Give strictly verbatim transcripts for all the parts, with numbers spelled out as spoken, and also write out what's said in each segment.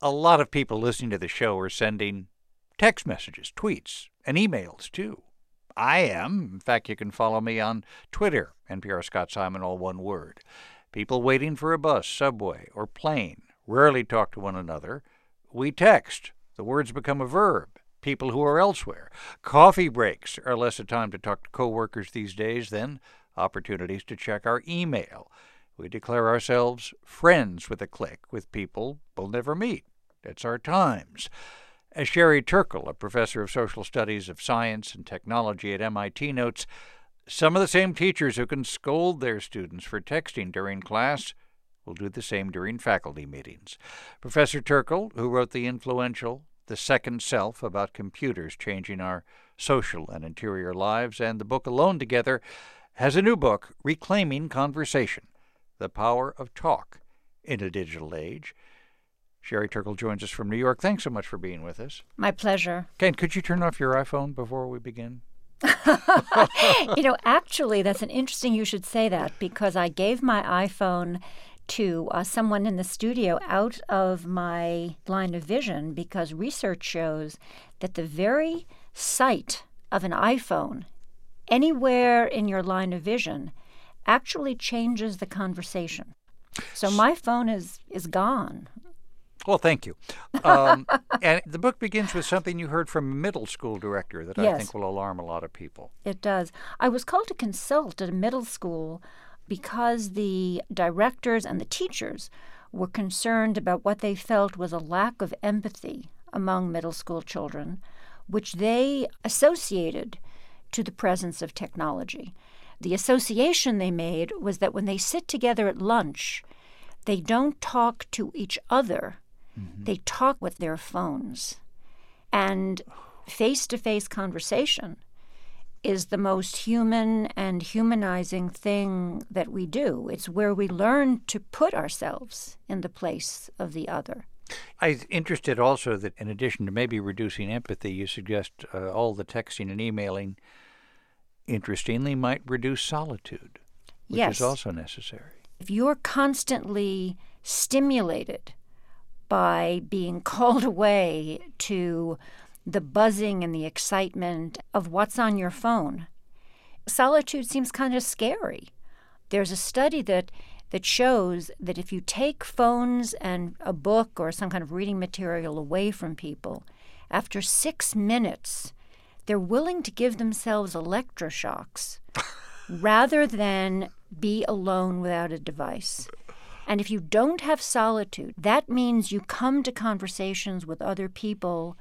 A lot of people listening to the show are sending text messages, tweets, and emails, too. I am. In fact, you can follow me on Twitter, N P R Scott Simon, all one word. People waiting for a bus, subway, or plane rarely talk to one another. We text. The words become a verb. People who are elsewhere. Coffee breaks are less a time to talk to coworkers these days than opportunities to check our email. We declare ourselves friends with a click with people we'll never meet. It's our times. As Sherry Turkle, a professor of social studies of science and technology at M I T, notes, some of the same teachers who can scold their students for texting during class will do the same during faculty meetings. Professor Turkle, who wrote the influential The Second Self about computers changing our social and interior lives, and the book Alone Together, has a new book, Reclaiming Conversation, The Power of Talk in a Digital Age. Sherry Turkle joins us from New York. Thanks so much for being with us. My pleasure. Ken, could you turn off your iPhone before we begin? You know, actually, that's an interesting you should say that, because I gave my iPhone to uh, someone in the studio out of my line of vision, because research shows that the very sight of an iPhone anywhere in your line of vision actually changes the conversation. So my phone is, is gone. Well, thank you. Um, and the book begins with something you heard from a middle school director that Yes. I think will alarm a lot of people. It does. I was called to consult at a middle school because the directors and the teachers were concerned about what they felt was a lack of empathy among middle school children, which they associated to the presence of technology. The association they made was that when they sit together at lunch, they don't talk to each other. Mm-hmm. They talk with their phones. And face-to-face conversation is the most human and humanizing thing that we do. It's where we learn to put ourselves in the place of the other. I'm interested also that in addition to maybe reducing empathy, you suggest uh, all the texting and emailing, interestingly, might reduce solitude, which Yes. is also necessary. If you're constantly stimulated by being called away to the buzzing and the excitement of what's on your phone, solitude seems kind of scary. There's a study that that shows that if you take phones and a book or some kind of reading material away from people, after six minutes, they're willing to give themselves electroshocks rather than be alone without a device. And if you don't have solitude, that means you come to conversations with other people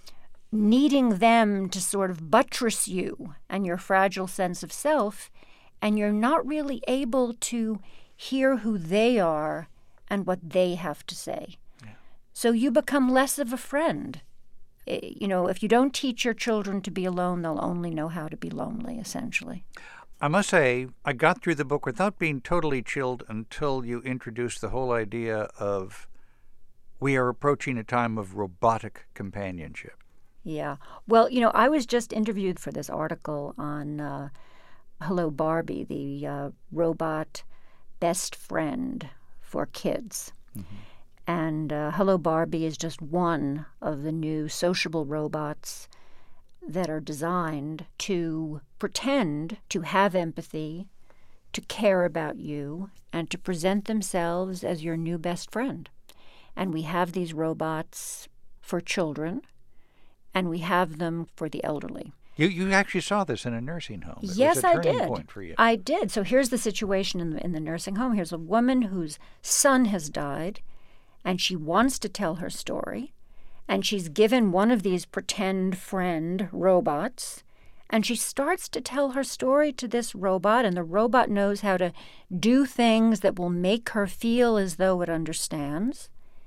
needing them to sort of buttress you and your fragile sense of self, and you're not really able to hear who they are and what they have to say. Yeah. So you become less of a friend. You know, if you don't teach your children to be alone, they'll only know how to be lonely, essentially. I must say, I got through the book without being totally chilled until you introduced the whole idea of we are approaching a time of robotic companionship. Yeah. Well, you know, I was just interviewed for this article on uh, Hello Barbie, the uh, robot best friend for kids. Mm-hmm. And uh, Hello Barbie is just one of the new sociable robots that are designed to pretend to have empathy, to care about you, and to present themselves as your new best friend. And we have these robots for children, and we have them for the elderly. You you actually saw this in a nursing home. It yes, was a I turning did. Point for you. I did. So here's the situation in the, in the nursing home. Here's a woman whose son has died, and she wants to tell her story. And she's given one of these pretend friend robots, and she starts to tell her story to this robot, and the robot knows how to do things that will make her feel as though it understands.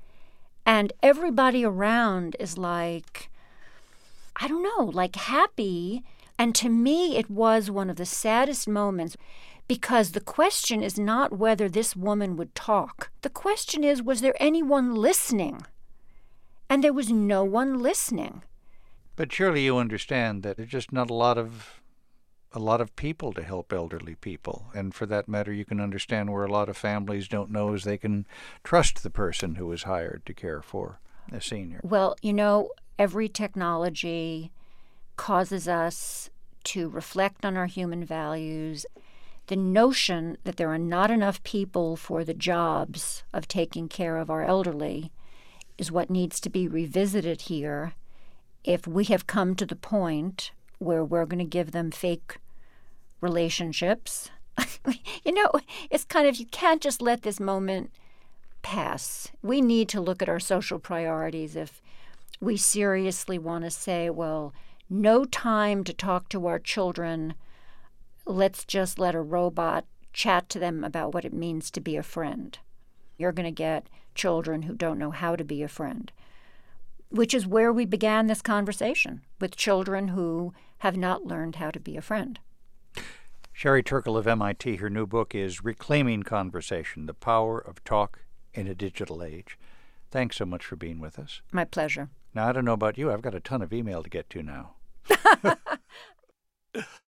And everybody around is like, I don't know, like happy. And to me, it was one of the saddest moments, because the question is not whether this woman would talk. The question is, was there anyone listening? And there was no one listening. But surely you understand that there's just not a lot of a lot of people to help elderly people. And for that matter, you can understand where a lot of families don't know as they can trust the person who is hired to care for a senior? Well, you know, every technology causes us to reflect on our human values. The notion that there are not enough people for the jobs of taking care of our elderly is what needs to be revisited here if we have come to the point where we're going to give them fake relationships. You know, it's kind of, you can't just let this moment pass. We need to look at our social priorities if we seriously want to say, well, no time to talk to our children. Let's just let a robot chat to them about what it means to be a friend. You're going to get children who don't know how to be a friend, which is where we began this conversation, with children who have not learned how to be a friend. Sherry Turkle of M I T, her new book is Reclaiming Conversation, The Power of Talk in a Digital Age. Thanks so much for being with us. My pleasure. Now, I don't know about you. I've got a ton of email to get to now.